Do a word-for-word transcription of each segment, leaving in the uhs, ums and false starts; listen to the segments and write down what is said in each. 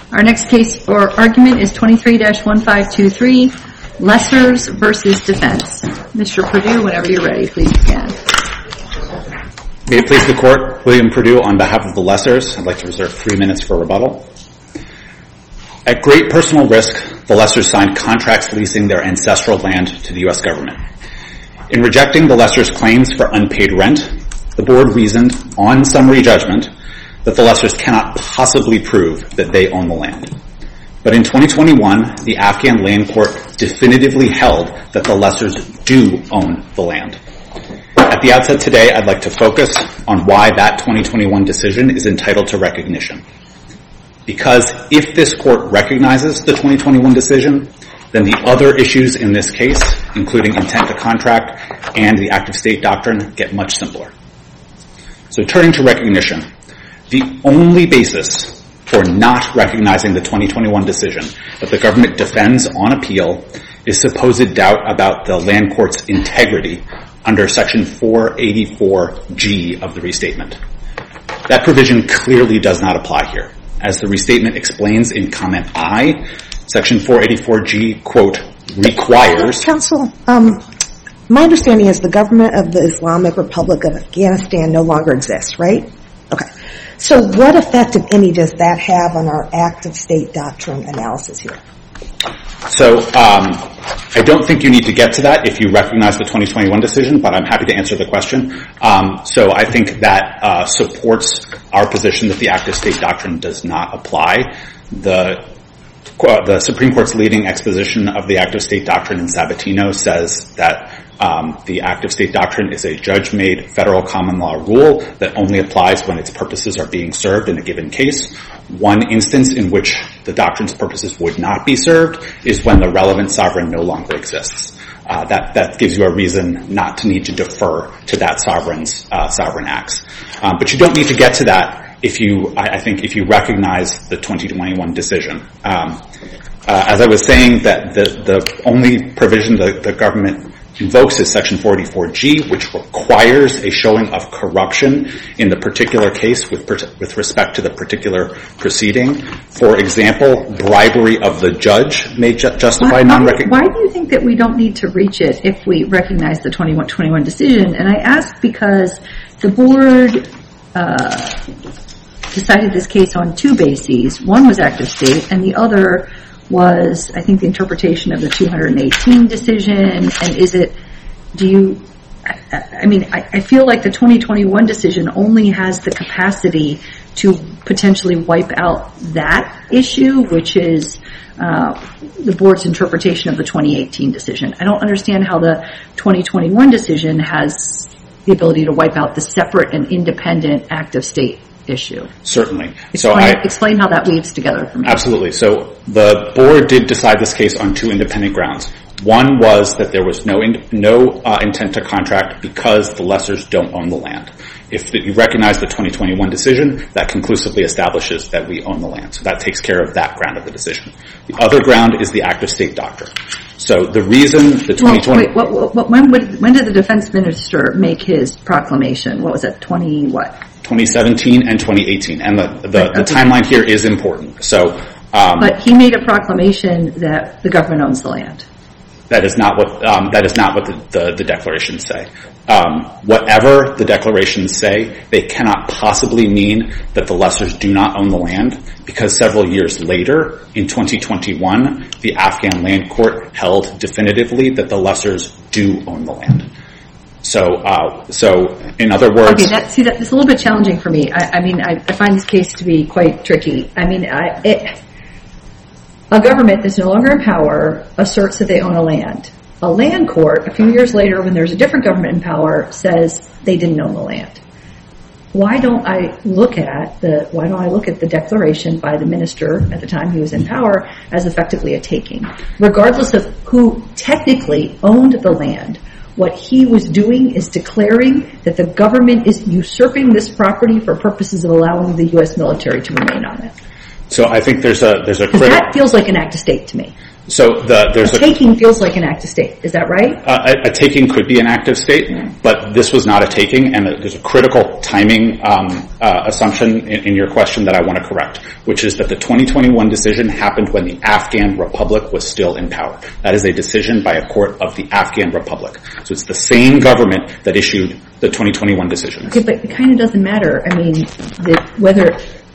Our next case or argument is twenty-three dash one five two three, Lessers versus Defense. Mister Perdue, whenever you're ready, please begin. May it please the Court, William Perdue on behalf of the Lessers. I'd like to reserve three minutes for rebuttal. At great personal risk, the Lessers signed contracts leasing their ancestral land to the U S government. In rejecting the Lessers' claims for unpaid rent, the Board reasoned, on summary judgment, that the Lessers cannot possibly prove that they own the land. But in twenty twenty-one, the Afghan Land Court definitively held that the Lessers do own the land. At the outset today, I'd like to focus on why that twenty twenty-one decision is entitled to recognition. Because if this Court recognizes the twenty twenty-one decision, then the other issues in this case, including intent to contract and the active state doctrine, get much simpler. So turning to recognition, the only basis for not recognizing the twenty twenty-one decision that the government defends on appeal is supposed doubt about the land court's integrity under Section four eighty-four G of the restatement. That provision clearly does not apply here. As the restatement explains in comment I, Section four eighty-four G, quote, requires... Counsel, um, my understanding is the government of the Islamic Republic of Afghanistan no longer exists, right? Okay. So what effect, if any, does that have on our active state doctrine analysis here? So um, I don't think you need to get to that if you recognize the twenty twenty-one decision, but I'm happy to answer the question. Um, so I think that uh, supports our position that the active state doctrine does not apply. The uh, the Supreme Court's leading exposition of the active state doctrine in Sabatino says that um, the active state doctrine is a judge-made federal common law rule that only applies when its purposes are being served in a given case. One instance in which the doctrine's purposes would not be served is when the relevant sovereign no longer exists. Uh, that, that gives you a reason not to need to defer to that sovereign's uh, sovereign acts. Um, but you don't need to get to that if you, I, I think, if you recognize the twenty twenty-one decision. Um, uh, as I was saying, that the, the only provision the, the government invokes is Section four eighty-four G, which requires a showing of corruption in the particular case with with respect to the particular proceeding. For example, bribery of the judge may ju- justify non-recognition. Why do you think that we don't need to reach it if we recognize the twenty twenty-one decision? And I ask because the board uh, decided this case on two bases. One was active state, and the other was, I think, the interpretation of the two hundred eighteen decision. And is it, do you, I, I mean, I, I feel like the twenty twenty-one decision only has the capacity to potentially wipe out that issue, which is uh, the board's interpretation of the twenty eighteen decision. I don't understand how the twenty twenty-one decision has the ability to wipe out the separate and independent active state issue. Certainly. Explain, so I, explain how that weaves together for me. Absolutely. So the board did decide this case on two independent grounds. One was that there was no in, no uh, intent to contract because the lessors don't own the land. If the, you recognize the twenty twenty-one decision, that conclusively establishes that we own the land. So that takes care of that ground of the decision. The other ground is the active state doctrine. So the reason the twenty twenty... Well, wait, what, what, when, would, when did the defense minister make his proclamation? What was it, twenty what? twenty seventeen and twenty eighteen. And the, the, right, okay. the timeline here is important. So, um, but he made a proclamation that the government owns the land. That is not what um, that is not what the, the, the declarations say. Um, whatever the declarations say, they cannot possibly mean that the lessors do not own the land, because several years later, in twenty twenty-one, the Afghan Land Court held definitively that the lessors do own the land. So, uh, so in other words, okay, that, see, that, it's a little bit challenging for me. I, I mean, I, I find this case to be quite tricky. I mean, I, it, a government that's no longer in power asserts that they own a land. A land court, a few years later, when there's a different government in power, says they didn't own the land. Why don't I look at the Why don't I look at the declaration by the minister at the time he was in power as effectively a taking, regardless of who technically owned the land? What he was doing is declaring that the government is usurping this property for purposes of allowing the U S military to remain on it. So I think there's a there's a Because that feels like an act of state to me. So the, there's a, a taking feels like an act of state. Is that right? Uh, a, a taking could be an act of state, yeah. But this was not a taking, and there's a critical timing um, uh, assumption in, in your question that I want to correct, which is that the twenty twenty-one decision happened when the Afghan Republic was still in power. That is a decision by a court of the Afghan Republic. So it's the same government that issued the twenty twenty-one decision. Okay, but it kind of doesn't matter. I mean, the, whether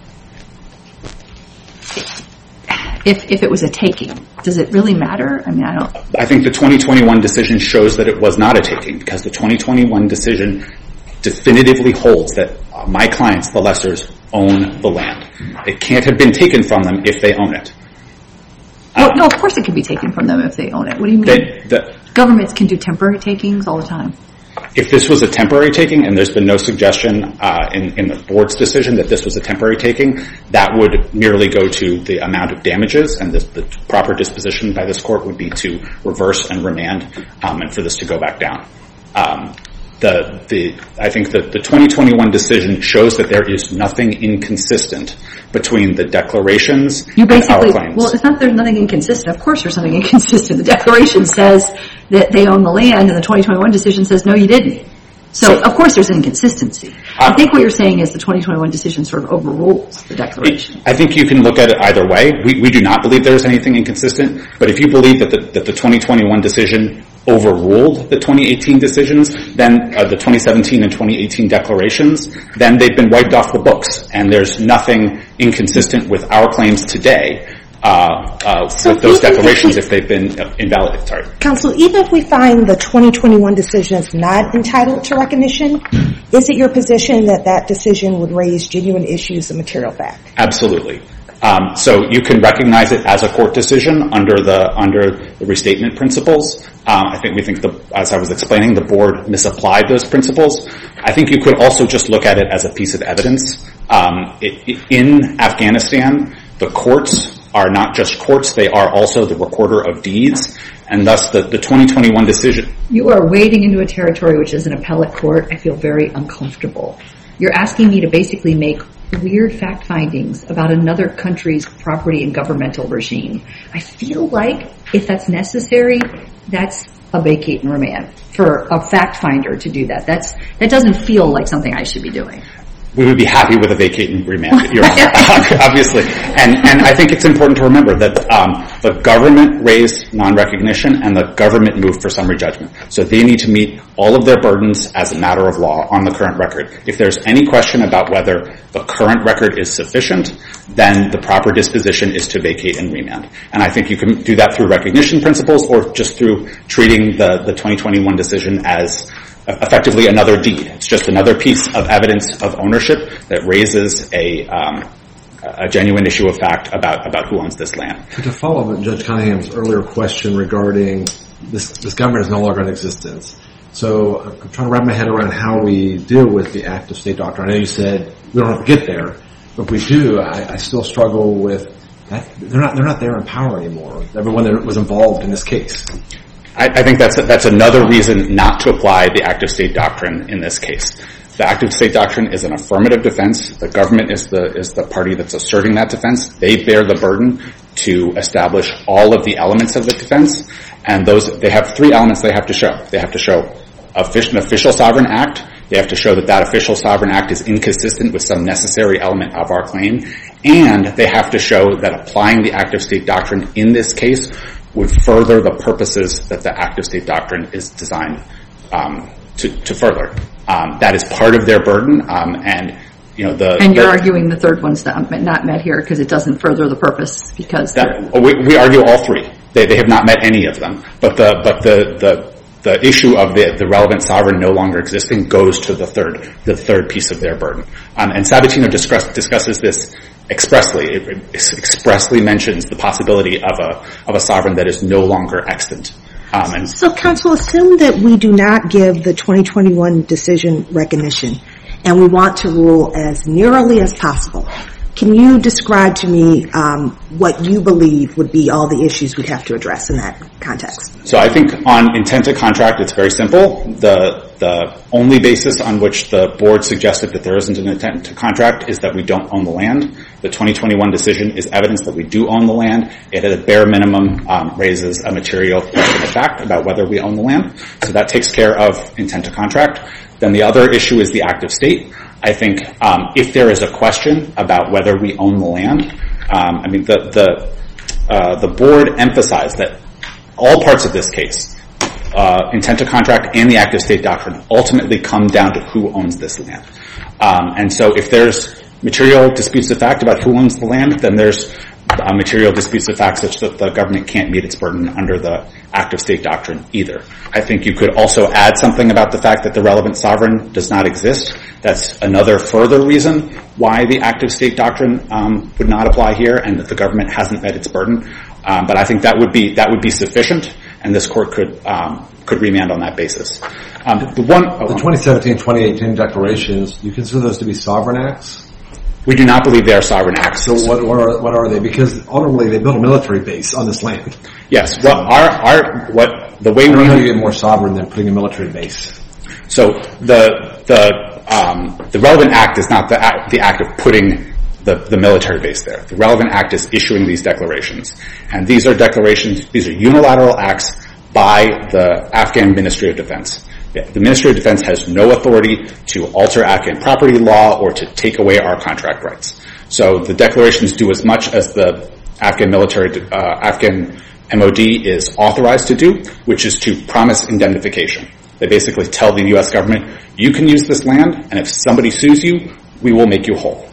if if it was a taking. Does it really matter? I mean, I don't... I think the twenty twenty-one decision shows that it was not a taking, because the twenty twenty-one decision definitively holds that uh, my clients, the lessors, own the land. It can't have been taken from them if they own it. Well, um, no, of course it can be taken from them if they own it. What do you mean? They, the, Governments can do temporary takings all the time. If this was a temporary taking, and there's been no suggestion uh, in, in the board's decision that this was a temporary taking, that would merely go to the amount of damages, and the, the proper disposition by this court would be to reverse and remand, um, and for this to go back down. Um, the, the, I think that the twenty twenty-one decision shows that there is nothing inconsistent between the declarations you basically, and our claims. Well, it's not there's nothing inconsistent. Of course there's something inconsistent. The declaration says that they own the land, and the twenty twenty-one decision says, no, you didn't. So, so of course there's an inconsistency. Uh, I think what you're saying is the twenty twenty-one decision sort of overrules the declaration. It, I think you can look at it either way. We, we do not believe there's anything inconsistent, but if you believe that the, that the twenty twenty-one decision overruled the twenty eighteen decisions, then uh, the twenty seventeen and twenty eighteen declarations, then they've been wiped off the books, and there's nothing inconsistent with our claims today uh, uh, so with those declarations if, we, if they've been invalidated. Sorry. Counsel, even if we find the twenty twenty-one decision is not entitled to recognition, is it your position that that decision would raise genuine issues of material fact? Absolutely. Um, so you can recognize it as a court decision under the under the restatement principles. Um, I think we think the, as I was explaining, the board misapplied those principles. I think you could also just look at it as a piece of evidence. Um, it, it, in Afghanistan, the courts are not just courts; they are also the recorder of deeds, and thus the, the twenty twenty-one decision. You are wading into a territory which is an appellate court. I feel very uncomfortable. You're asking me to basically make weird fact findings about another country's property and governmental regime. I feel like if that's necessary, that's a vacate and remand for a fact finder to do that. That's that doesn't feel like something I should be doing. We would be happy with a vacate and remand, Your Honor, obviously. And, and I think it's important to remember that um, the government raised non-recognition and the government moved for summary judgment. So they need to meet all of their burdens as a matter of law on the current record. If there's any question about whether the current record is sufficient, then the proper disposition is to vacate and remand. And I think you can do that through recognition principles or just through treating the, the twenty twenty-one decision as effectively another deed. It's just another piece of evidence of ownership that raises a um, a genuine issue of fact about, about who owns this land. To follow up on Judge Cunningham's earlier question regarding this, this government is no longer in existence. So I'm trying to wrap my head around how we deal with the act of state doctrine. I know you said we don't have to get there, but if we do, I, I still struggle with that. They're not, they're not there in power anymore. Everyone that was involved in this case. I, I think that's that's another reason not to apply the active state doctrine in this case. The active state doctrine is an affirmative defense. The government is the is the party that's asserting that defense. They bear the burden to establish all of the elements of the defense, and those they have three elements they have to show. They have to show an official sovereign act. They have to show that that official sovereign act is inconsistent with some necessary element of our claim, and they have to show that applying the active state doctrine in this case would further the purposes that the active state doctrine is designed um, to, to further. Um, that is part of their burden, um, and you know the. And you're the, arguing the third one's not, not met here because it doesn't further the purpose because that, we, we argue all three. They they have not met any of them, but the but the the. The issue of the, the relevant sovereign no longer existing goes to the third, the third piece of their burden. Um, and Sabatino discuss, discusses this expressly. It, it expressly mentions the possibility of a of a sovereign that is no longer extant. Um, and so, counsel, assume that we do not give the twenty twenty-one decision recognition, and we want to rule as nearly as possible. Can you describe to me um, what you believe would be all the issues we'd have to address in that context? So I think on intent to contract, it's very simple. The the only basis on which the board suggested that there isn't an intent to contract is that we don't own the land. The twenty twenty-one decision is evidence that we do own the land. It, at a bare minimum, um, raises a material question of fact about whether we own the land. So that takes care of intent to contract. Then the other issue is the active state. I think um, if there is a question about whether we own the land, um, I mean, the the uh, the board emphasized that all parts of this case, uh, intent to contract and the active state doctrine, ultimately come down to who owns this land. Um, and so if there's material disputes of fact about who owns the land, then there's uh, material disputes of fact such that the government can't meet its burden under the active state doctrine either. I think you could also add something about the fact that the relevant sovereign does not exist. That's another further reason why the active state doctrine um, would not apply here, and that the government hasn't met its burden. Um, but I think that would be that would be sufficient, and this court could um, could remand on that basis. Um, the one oh, the twenty seventeen twenty eighteen declarations, you consider those to be sovereign acts? We do not believe they are sovereign acts. So what, what are what are they? Because ultimately they built a military base on this land. Yes. Well, our our what the way I don't we know how you get more sovereign than putting a military base. So the the um, the relevant act is not the act, the act of putting the, the military base there. The relevant act is issuing these declarations, and these are declarations. These are unilateral acts by the Afghan Ministry of Defense. The Ministry of Defense has no authority to alter Afghan property law or to take away our contract rights. So the declarations do as much as the Afghan military, uh, Afghan M O D is authorized to do, which is to promise indemnification. They basically tell the U S government, you can use this land, and if somebody sues you, we will make you whole.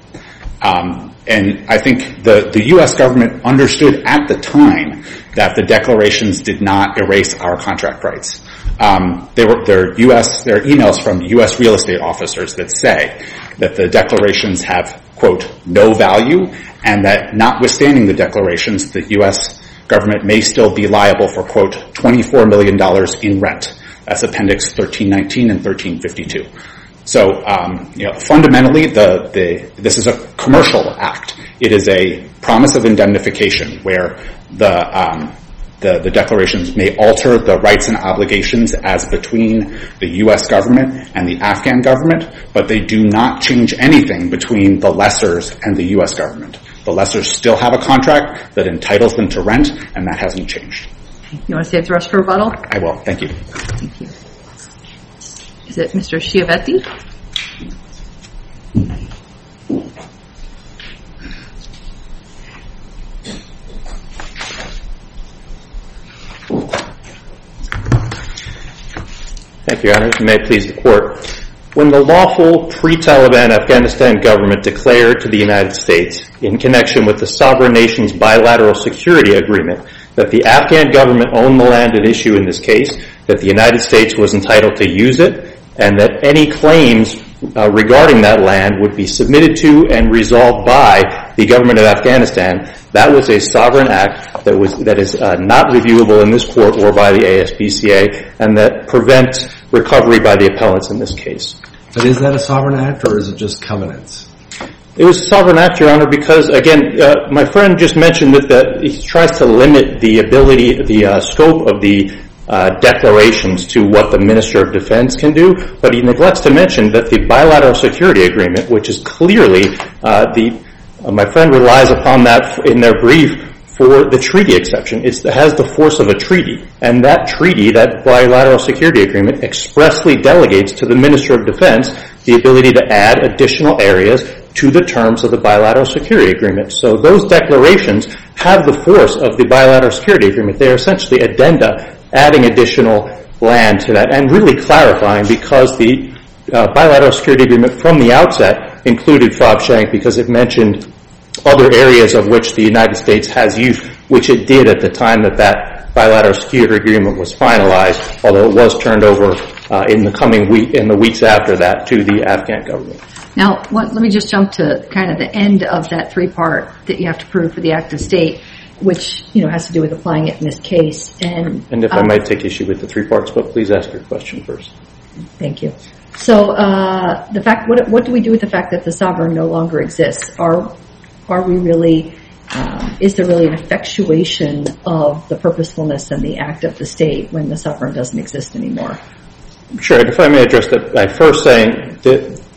Um, and I think the, the U S government understood at the time that the declarations did not erase our contract rights. Um, there were there are U S there are emails from U S real estate officers that say that the declarations have, quote, no value, and that notwithstanding the declarations, the U S government may still be liable for, quote, twenty-four million dollars in rent. That's Appendix thirteen nineteen and thirteen fifty-two. So, um, you know, fundamentally, the, the this is a commercial act. It is a promise of indemnification where the um, The, the declarations may alter the rights and obligations as between the U S government and the Afghan government, but they do not change anything between the lessors and the U S government. The lessors still have a contract that entitles them to rent, and that hasn't changed. You want to save the rest for rebuttal? I will. Thank you. Thank you. Is it Mister Schiavetti? Thank you, Your Honor. May it please the Court. When the lawful pre-Taliban Afghanistan government declared to the United States, in connection with the sovereign nation's bilateral security agreement, that the Afghan government owned the land at issue in this case, that the United States was entitled to use it, and that any claims uh, regarding that land would be submitted to and resolved by the government of Afghanistan, that was a sovereign act that was that is uh, not reviewable in this court or by the A S P C A, and that prevents recovery by the appellants in this case. But is that a sovereign act, or is it just covenants? It was a sovereign act, Your Honor, because, again, uh, my friend just mentioned that the, he tries to limit the ability, the uh, scope of the uh, declarations to what the Minister of Defense can do, but he neglects to mention that the bilateral security agreement, which is clearly uh, the uh, my friend relies upon that in their brief for the treaty exception. It's, it has the force of a treaty, and that treaty, that bilateral security agreement, expressly delegates to the Minister of Defense the ability to add additional areas to the terms of the bilateral security agreement. So those declarations have the force of the bilateral security agreement. They are essentially addenda, adding additional land to that, and really clarifying, because the uh, bilateral security agreement from the outset included Fob Shank because it mentioned other areas of which the United States has use, which it did at the time that that bilateral security agreement was finalized, although it was turned over uh, in the coming week, in the weeks after that, to the Afghan government. Now, what, let me just jump to kind of the end of that three-part that you have to prove for the active state, which, you know, has to do with applying it in this case. And, and if um, I might take issue with the three parts, but please ask your question first. Thank you. So, uh, the fact, what, what do we do with the fact that the sovereign no longer exists? Are, are we really, um, is there really an effectuation of the purposefulness and the act of the state when the sovereign doesn't exist anymore? Sure. And if I may address that by first saying that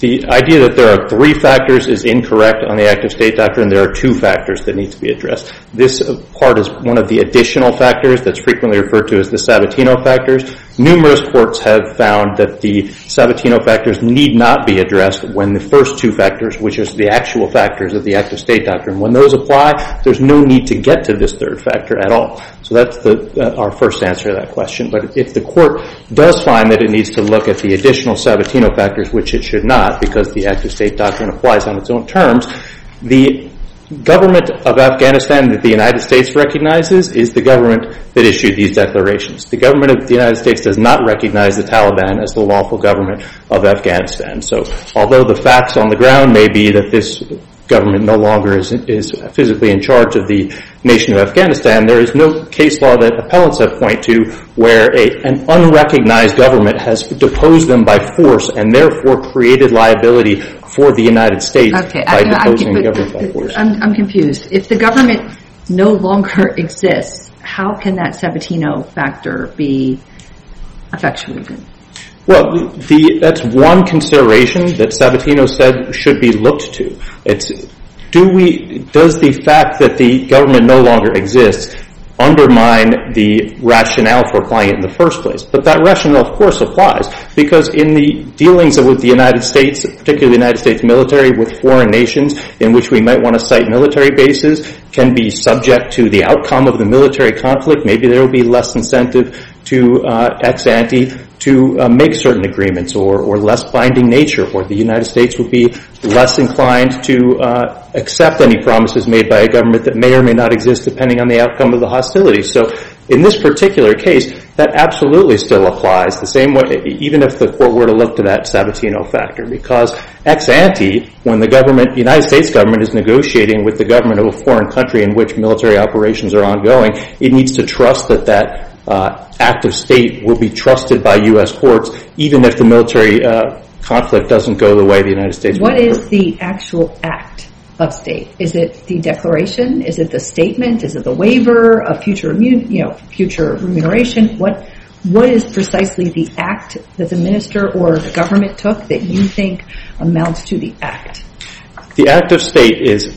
the idea that there are three factors is incorrect on the active state doctrine. There are two factors that need to be addressed. This part is one of the additional factors that's frequently referred to as the Sabatino factors. Numerous courts have found that the Sabatino factors need not be addressed when the first two factors, which is the actual factors of the active state doctrine, when those apply, there's no need to get to this third factor at all. So that's the, uh, our first answer to that question. But if the court does find that it needs to look at the additional Sabatino factors, which it should not, because the active state doctrine applies on its own terms, the government of Afghanistan that the United States recognizes is the government that issued these declarations. The government of the United States does not recognize the Taliban as the lawful government of Afghanistan. So although the facts on the ground may be that this government no longer is, is physically in charge of the nation of Afghanistan, there is no case law that appellants have point to where a, an unrecognized government has deposed them by force and therefore created liability for the United States okay, by I, deposing I'm, the government by force. I'm, I'm confused. If the government no longer exists, how can that Sabatino factor be effectuated? Well, the, that's one consideration that Sabatino said should be looked to. It's, do we, does the fact that the government no longer exists undermine the rationale for applying it in the first place? But that rationale, of course, applies, because in the dealings with the United States, particularly the United States military, with foreign nations in which we might want to cite military bases, can be subject to the outcome of the military conflict. Maybe there will be less incentive to uh, ex ante to uh, make certain agreements, or, or less binding nature, or the United States would be less inclined to uh, accept any promises made by a government that may or may not exist depending on the outcome of the hostilities. So in this particular case, that absolutely still applies the same way, even if the court were to look to that Sabatino factor, because ex ante, when the government, the United States government is negotiating with the government of a foreign country in which military operations are ongoing, it needs to trust that that uh, act of state will be trusted by U S courts, even if the military uh, conflict doesn't go the way the United States would. What is the actual act of state? Is it the declaration? Is it the statement? Is it the waiver of future, immun- you know, future remuneration? What What is precisely the act that the minister or the government took that you think amounts to the act? The act of state is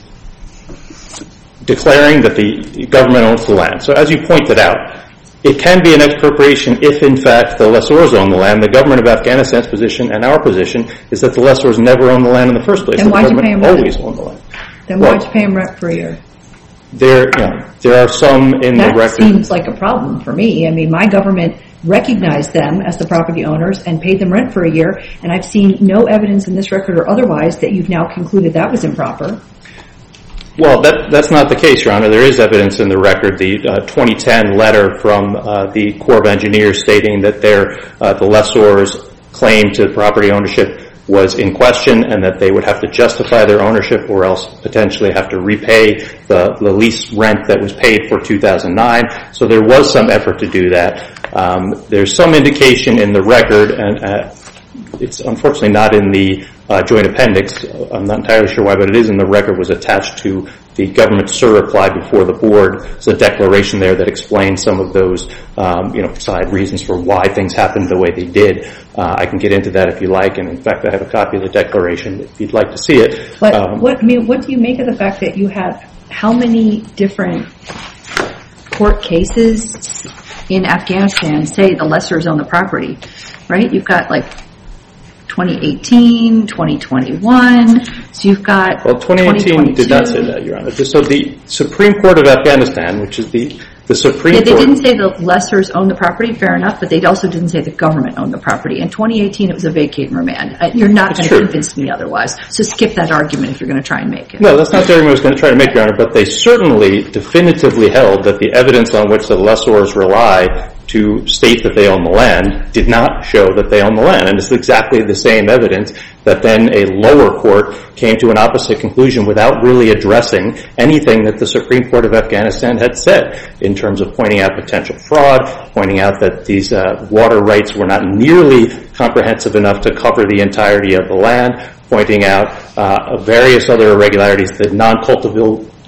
declaring that the government owns the land. So as you pointed out, it can be an expropriation if, in fact, the lessors own the land. The government of Afghanistan's position and our position is that the lessors never owned the land in the first place. Then why'd you pay them rent? Always owned the land. Then well, why'd you pay them rent for a year? There, you know, there are some in that the record. That seems like a problem for me. I mean, my government recognized them as the property owners and paid them rent for a year, and I've seen no evidence in this record or otherwise that you've now concluded that was improper. Well, that, that's not the case, Your Honor. There is evidence in the record, the uh, twenty ten letter from uh, the Corps of Engineers stating that their, uh, the lessors' claim to property ownership was in question and that they would have to justify their ownership or else potentially have to repay the, the lease rent that was paid for two thousand nine. So there was some effort to do that. Um, there's some indication in the record, and uh, it's unfortunately not in the uh, joint appendix. I'm not entirely sure why, but it is in the record, was attached to the government SIR reply before the board. There's a declaration there that explains some of those, um, you know, side reasons for why things happened the way they did. Uh, I can get into that if you like, and in fact, I have a copy of the declaration if you'd like to see it. But um, what, I mean, what do you make of the fact that you have how many different court cases in Afghanistan say the lessors own the property, right? You've got like twenty eighteen, twenty twenty-one, so you've got Well, twenty eighteen did not say that, Your Honor. So the Supreme Court of Afghanistan, which is the, the Supreme yeah, they Court... didn't say the lessors own the property, fair enough, but they also didn't say the government owned the property. In twenty eighteen, it was a vacate and remand. Uh, you're not going to convince me otherwise, so skip that argument if you're going to try and make it. No, that's not the argument I was going to try to make, Your Honor, but they certainly definitively held that the evidence on which the lessors rely to state that they own the land did not show that they own the land. And it's exactly the same evidence that then a lower court came to an opposite conclusion without really addressing anything that the Supreme Court of Afghanistan had said in terms of pointing out potential fraud, pointing out that these uh, water rights were not nearly comprehensive enough to cover the entirety of the land, pointing out uh, various other irregularities, that non-cultivable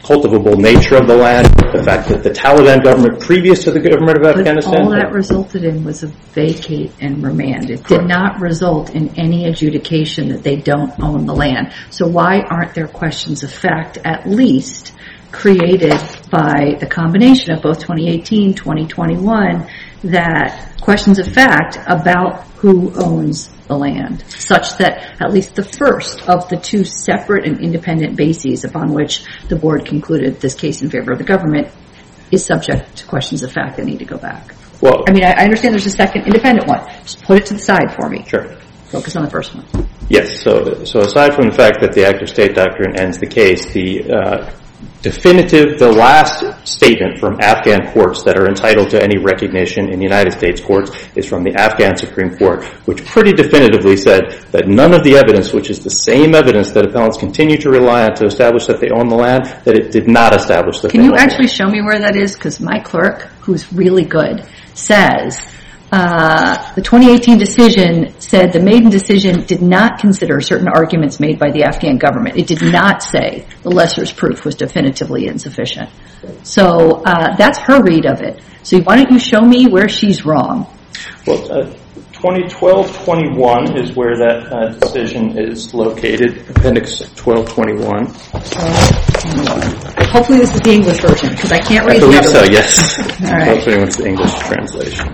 cultivable nature of the land, the fact that the Taliban government previous to the government of But Afghanistan... all that resulted in was a vacate and remand. It did not result in any adjudication that they don't own the land. So why aren't there questions of fact, at least, created by the combination of both twenty eighteen, twenty twenty-one, that questions of fact about who owns the land, such that at least the first of the two separate and independent bases upon which the board concluded this case in favor of the government is subject to questions of fact that need to go back? Well, I mean, I understand there's a second independent one. Just put it to the side for me. Sure. Focus on the first one. Yes. So, so aside from the fact that the active state doctrine ends the case, the uh, definitive, the last statement from Afghan courts that are entitled to any recognition in the United States courts is from the Afghan Supreme Court, which pretty definitively said that none of the evidence, which is the same evidence that appellants continue to rely on to establish that they own the land, that it did not establish that Can they you own the land. actually show me where that is? Because my clerk, who's really good, says uh, the twenty eighteen decision said the maiden decision did not consider certain arguments made by the Afghan government. It did not say the lesser's proof was definitively insufficient. So uh, that's her read of it. So why don't you show me where she's wrong? Well, uh, twenty twelve twenty-one is where that uh, decision is located, Appendix twelve twenty-one. Hopefully this is the English version, because I can't I read the believe other so, one. yes. All right. twelve twenty-one is the English translation.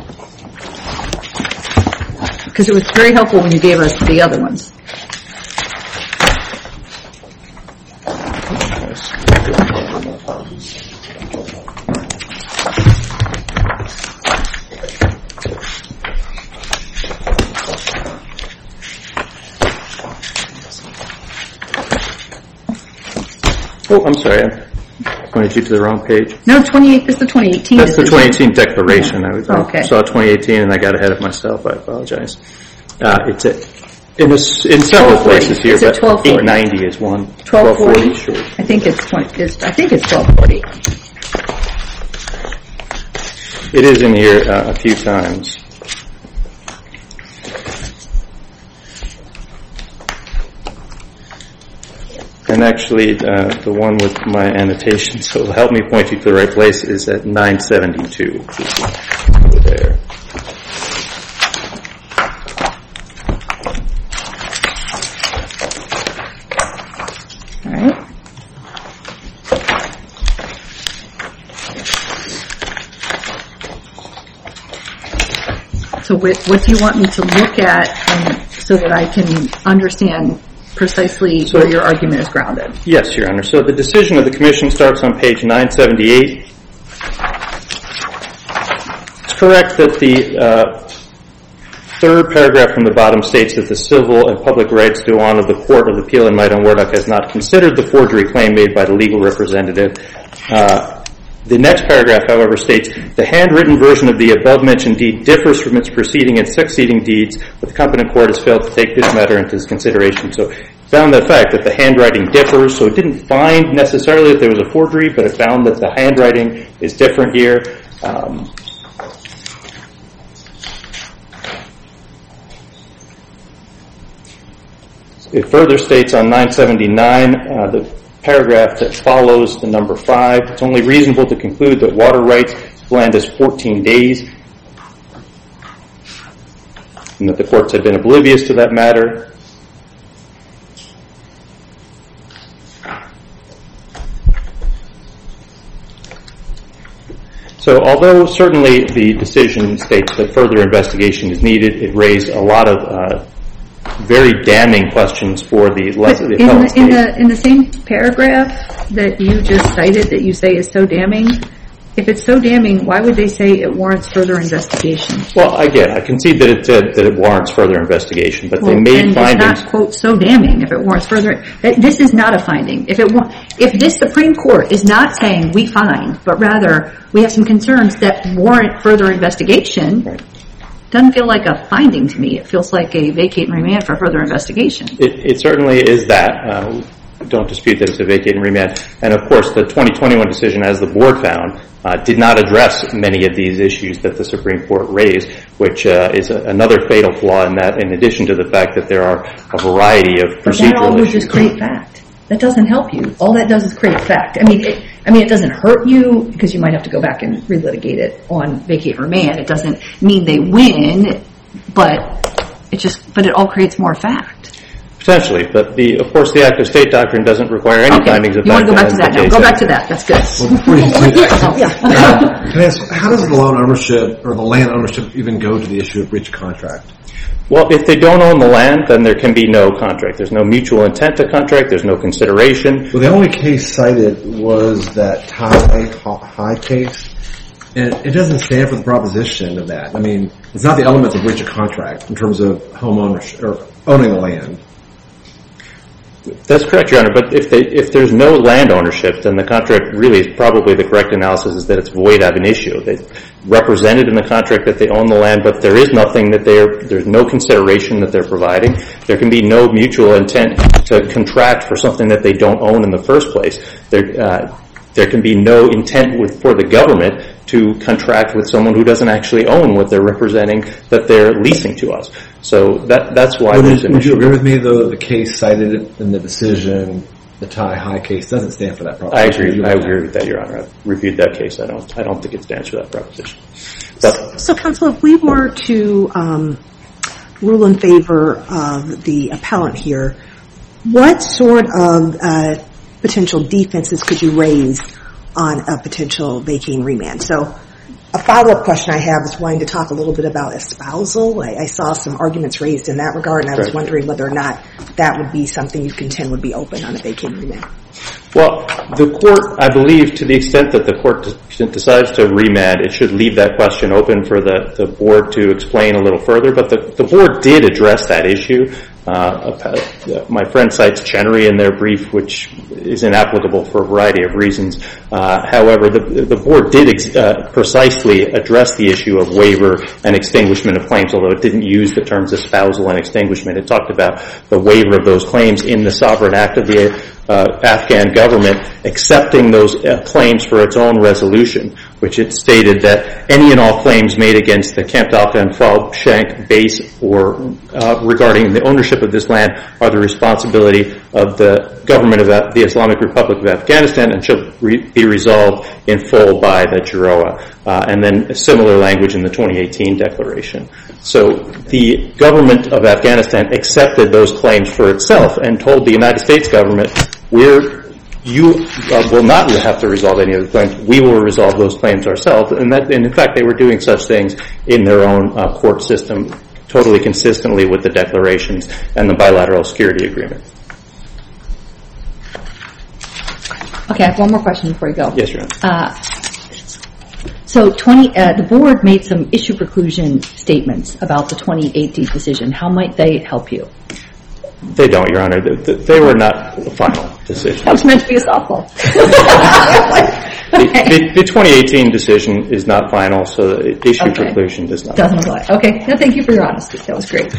Because it was very helpful when you gave us the other ones. Oh, I'm sorry. I pointed you to the wrong page. No, twenty-eight. This is the twenty eighteen. That's the decision. twenty eighteen declaration. I, was, Okay. I saw twenty eighteen and I got ahead of myself. I apologize. Uh, it's a, in, a, in several twelve forty. places here, It's at but twelve forty. eight ninety is one. twelve forty. Sure. I think it's twenty. It's, I think it's twelve forty. It is in here uh, a few times. And actually, uh, the one with my annotation, so it'll help me point you to the right place, is at nine seventy-two. Over there. All right. So what, what do you want me to look at and, so that I can understand precisely So- where your argument is grounded? Yes, Your Honor. So the decision of the Commission starts on page nine seventy-eight. It's correct that the uh, third paragraph from the bottom states that the civil and public rights Dewan of the Court of Appeal in Maidan Wardak has not considered the forgery claim made by the legal representative. Uh, The next paragraph, however, states, the handwritten version of the above-mentioned deed differs from its preceding and succeeding deeds, but the competent court has failed to take this matter into consideration. So it found the fact that the handwriting differs, so it didn't find necessarily that there was a forgery, but it found that the handwriting is different here. Um, it further states on nine seventy-nine, uh, the paragraph that follows the number five, it's only reasonable to conclude that water rights land is fourteen days, and that the courts had been oblivious to that matter. So although certainly the decision states that further investigation is needed, it raised a lot of uh, very damning questions for the less But the in, appellate the, in, state. the, in the same paragraph that you just cited that you say is so damning, if it's so damning, why would they say it warrants further investigation? Well, again, I concede that it said that it warrants further investigation, but Well, they made then findings. it's not, quote, so damning if it warrants further. This is not a finding. If it wa- if this Supreme Court is not saying we find, but rather we have some concerns that warrant further investigation, Right. doesn't feel like a finding to me. It feels like a vacate and remand for further investigation. It, it certainly is that. Uh, don't dispute that it's a vacate and remand. And of course, the twenty twenty-one decision, as the board found, uh, did not address many of these issues that the Supreme Court raised, which uh, is a, another fatal flaw in that, in addition to the fact that there are a variety of But that all procedural was issues. just great fact. that doesn't help you. All that does is create fact. I mean, it, I mean, it doesn't hurt you because you might have to go back and relitigate it on vacate or remand. It doesn't mean they win, but it just, but it all creates more fact. Potentially, but the, of course, the active state doctrine doesn't require any Okay. findings of You want fact. to go back to that now? Go back to that. That's good. Well, before you do that, Oh, yeah. uh, can I ask, how does the loan ownership or the land ownership even go to the issue of breach of contract? Well, if they don't own the land, then there can be no contract. There's no mutual intent to contract. There's no consideration. Well, the only case cited was that Thai High case, and it doesn't stand for the proposition of that. I mean, it's not the elements of breach of contract in terms of home ownership or owning the land. That's correct, Your Honor, but if they, if there's no land ownership, then the contract really is probably the correct analysis is that it's void ab initio. They represented in the contract that they own the land, but there is nothing that they're, there's no consideration that they're providing. There can be no mutual intent to contract for something that they don't own in the first place. There, uh, there can be no intent with, for the government to contract with someone who doesn't actually own what they're representing that they're leasing to us. So that, that's why Would, there's an would you issue. agree with me, though, the case cited in the decision, the Thai High case, doesn't stand for that I proposition? agree. I agree with that, Your Honor. I've reviewed that case. I don't. I don't think it stands for that proposition. But So, counsel, if we were to um, rule in favor of the appellant here, what sort of uh, potential defenses could you raise on a potential vacating remand? So, a follow-up question I have is wanting to talk a little bit about espousal. I, I saw some arguments raised in that regard, and I was Correct. wondering whether or not that would be something you contend would be open on a vacating remand. Well, the court, I believe, to the extent that the court de- decides to remand, it should leave that question open for the, the board to explain a little further. But the, the board did address that issue. Uh, uh, my friend cites Chenery in their brief, which is inapplicable for a variety of reasons. Uh, however, the, the board did ex- uh, precisely address the issue of waiver and extinguishment of claims, although it didn't use the terms espousal and extinguishment. It talked about the waiver of those claims in the sovereign act of the uh, Afghan government accepting those uh, claims for its own resolution, which it stated that any and all claims made against the Camp Dalka and Phal Shank base or uh, regarding the ownership of this land are the responsibility of the government of the Islamic Republic of Afghanistan and should re- be resolved in full by the Juroa. Uh, and then a similar language in the twenty eighteen declaration. So the government of Afghanistan accepted those claims for itself and told the United States government, we're You uh, will not have to resolve any of the claims. We will resolve those claims ourselves. And, that, and in fact, they were doing such things in their own uh, court system, totally consistently with the declarations and the bilateral security agreement. Okay, I have one more question before you go. Yes, Your Honor. Uh, so twenty, uh, the board made some issue preclusion statements about the twenty eighteen decision. How might they help you? They don't, Your Honor. They, they were not the final decision. That was meant to be a softball. The, the, the twenty eighteen decision is not final, so the issue Okay. preclusion does not. Doesn't apply. Okay. No, thank you for your honesty. That was great.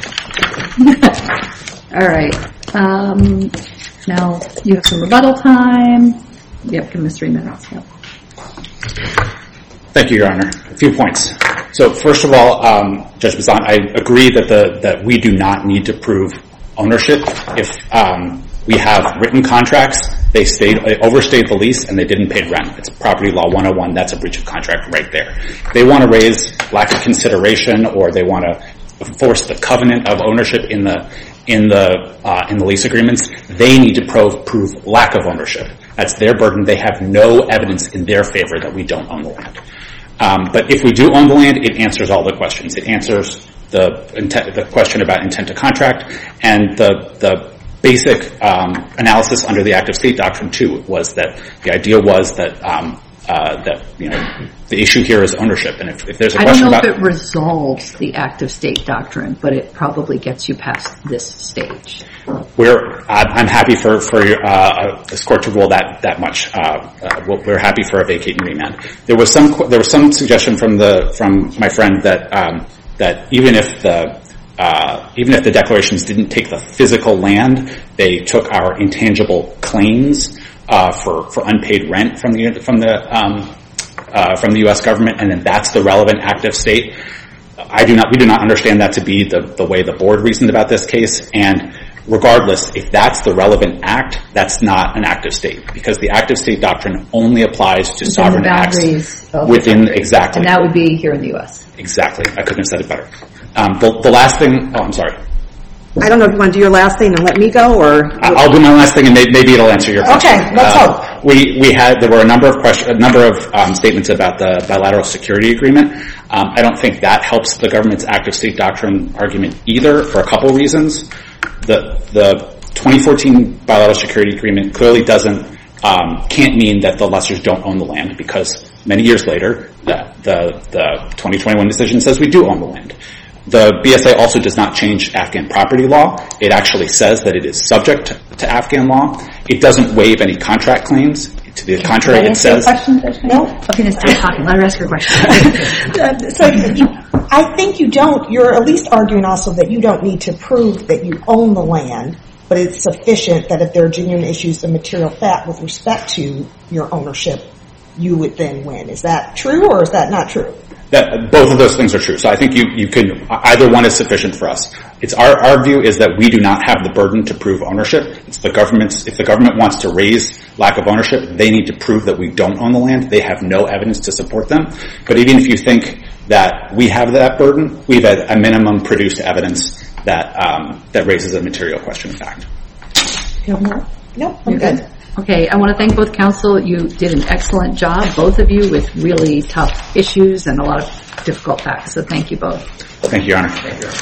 All right. Um, now you have some rebuttal time. Yep, give us three minutes. Yep. Thank you, Your Honor. A few points. So first of all, um, Judge Bazan, I agree that the that we do not need to prove ownership. If um, we have written contracts, they stayed, they overstayed the lease and they didn't pay rent. It's property law one oh one. That's a breach of contract right there. If they want to raise lack of consideration or they want to force the covenant of ownership in the in the uh, in the lease agreements, they need to prove, prove lack of ownership. That's their burden. They have no evidence in their favor that we don't own the land. Um, but if we do own the land, it answers all the questions. It answers the intent, the question about intent to contract, and the the basic um, analysis under the active state doctrine too was that the idea was that um, uh, that you know the issue here is ownership, and if, if there's a I question don't know about if it resolves the active state doctrine, but it probably gets you past this stage. We're, I'm happy for, for uh, this court to rule that, that much. Uh, uh, we're happy for a vacate and remand. There was some, there was some suggestion from the, from my friend that, um, that even if the, uh, even if the declarations didn't take the physical land, they took our intangible claims, uh, for, for unpaid rent from the, from the, um, uh, from the U S government, and then that's the relevant active state. I do not, we do not understand that to be the, the way the board reasoned about this case, and regardless, if that's the relevant act, that's not an act of state, because the act of state doctrine only applies to Within sovereign the acts boundaries of within, the exactly. And that would be here in the U S. Exactly. I couldn't have said it better. Um, the, the last thing, oh, I'm sorry. I don't know if you want to do your last thing and let me go, or... I'll do my last thing, and maybe it'll answer your question. Okay, let's uh, hope. We we had there were a number of question, a number of um, statements about the bilateral security agreement. Um, I don't think that helps the government's act of state doctrine argument either, for a couple reasons. The the twenty fourteen bilateral security agreement clearly doesn't um, can't mean that the lessors don't own the land, because many years later, the the, the twenty twenty-one decision says we do own the land. The B S A also does not change Afghan property law. It actually says that it is subject to, to Afghan law. It doesn't waive any contract claims. To the contrary, Can I it ask says... you a question? No. Okay, then stop talking. Let her ask her question. Uh, so you, I think you don't, you're at least arguing also that you don't need to prove that you own the land, but it's sufficient that if there are genuine issues of material fact with respect to your ownership, you would then win. Is that true, or is that not true? That, both of those things are true. So I think you, you can, either one is sufficient for us. It's our, our view is that we do not have the burden to prove ownership. It's the government's, if the government wants to raise lack of ownership, they need to prove that we don't own the land. They have no evidence to support them. But even if you think that we have that burden, we've at a minimum produced evidence that, um, that raises a material question of fact. No more? No, I'm You're good. good. Okay, I want to thank both counsel. You did an excellent job, both of you, with really tough issues and a lot of difficult facts. So thank you both. Thank you, Your Honor.